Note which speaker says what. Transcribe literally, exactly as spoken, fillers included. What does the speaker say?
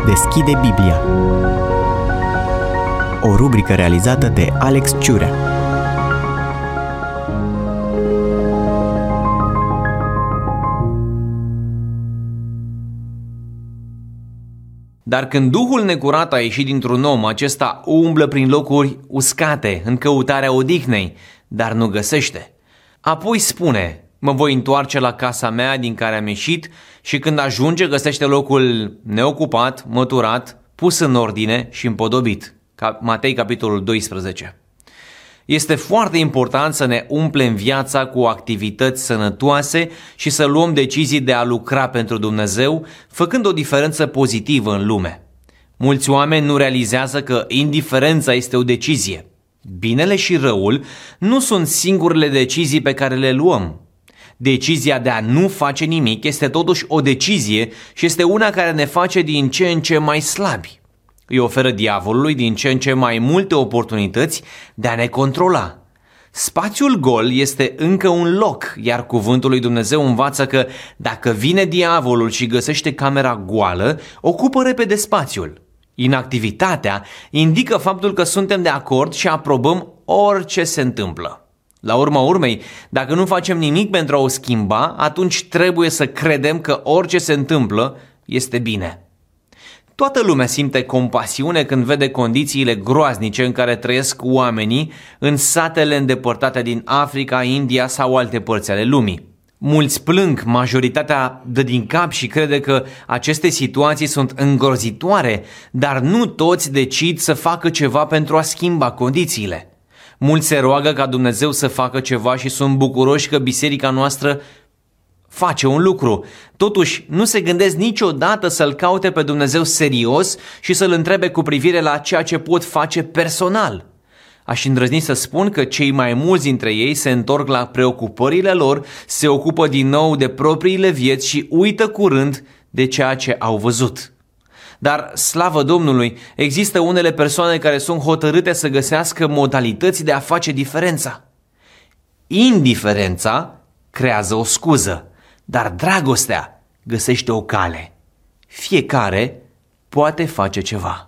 Speaker 1: deschide Biblia. O rubrică realizată de Alex Ciurea.
Speaker 2: Dar când duhul necurat a ieșit dintr-un om, acesta umblă prin locuri uscate, în căutarea odihnei, dar nu găsește. Apoi spune: mă voi întoarce la casa mea din care am ieșit, și când ajunge găsește locul neocupat, măturat, pus în ordine și împodobit. Matei, capitolul doisprezece. Este foarte important să ne umplem viața cu activități sănătoase și să luăm decizii de a lucra pentru Dumnezeu, făcând o diferență pozitivă în lume. Mulți oameni nu realizează că indiferența este o decizie. Binele și răul nu sunt singurele decizii pe care le luăm. Decizia de a nu face nimic este totuși o decizie și este una care ne face din ce în ce mai slabi. Îi oferă diavolului din ce în ce mai multe oportunități de a ne controla. Spațiul gol este încă un loc, iar cuvântul lui Dumnezeu învață că dacă vine diavolul și găsește camera goală, ocupă repede spațiul. Inactivitatea indică faptul că suntem de acord și aprobăm orice se întâmplă. La urma urmei, dacă nu facem nimic pentru a o schimba, atunci trebuie să credem că orice se întâmplă este bine. Toată lumea simte compasiune când vede condițiile groaznice în care trăiesc oamenii în satele îndepărtate din Africa, India sau alte părți ale lumii. Mulți plâng, majoritatea dă din cap și crede că aceste situații sunt îngrozitoare, dar nu toți decid să facă ceva pentru a schimba condițiile. Mulți se roagă ca Dumnezeu să facă ceva și sunt bucuroși că biserica noastră face un lucru. Totuși, nu se gândesc niciodată să-L caute pe Dumnezeu serios și să-L întrebe cu privire la ceea ce pot face personal. Aș îndrăzni să spun că cei mai mulți dintre ei se întorc la preocupările lor, se ocupă din nou de propriile vieți și uită curând de ceea ce au văzut. Dar, slavă Domnului, există unele persoane care sunt hotărâte să găsească modalități de a face diferența. Indiferența creează o scuză, dar dragostea găsește o cale. Fiecare poate face ceva.